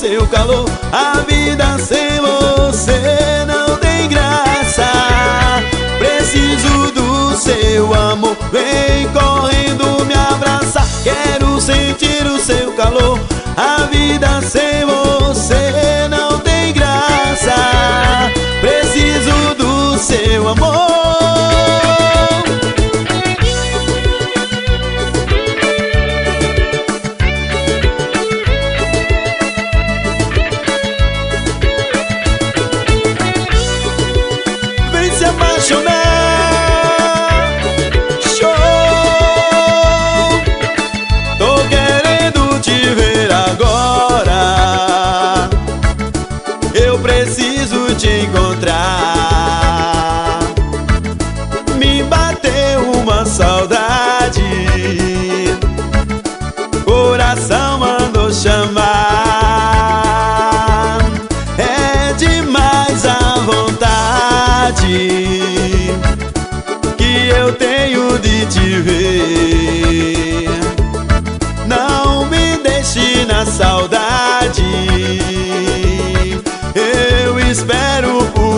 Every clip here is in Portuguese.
seu calor. A vida sem você não tem graça. Preciso do seu amor, vem correndo me abraçar. Quero sentir o seu calor. A vida sem você não tem graça. Preciso do seu amor. Vem se apaixonar. Show. Tô querendo te ver agora. Eu preciso te encontrar. Me bateu uma saudade, coração mandou chamar. É demais a vontade que eu tenho de te ver. Não me deixe na saudade, eu espero por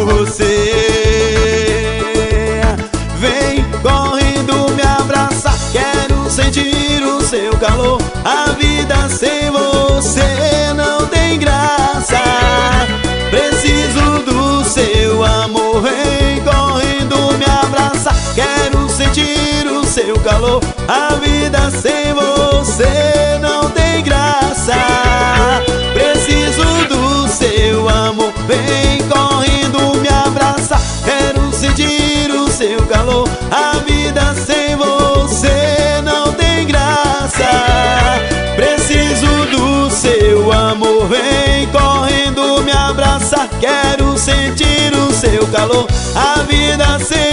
você. Vem correndo me abraçar, quero sentir o seu calor. A vida sem você não tem graça. Preciso do seu amor, vem correndo me abraçar. Quero sentir o seu calor. A vida sem você não tem graça. Preciso do seu amor, vem correndo me abraçar. Quero sentir o seu calor. A vida sem você não tem graça. Preciso do seu amor, vem correndo me abraçar. Quero sentir o seu calor. A vida sem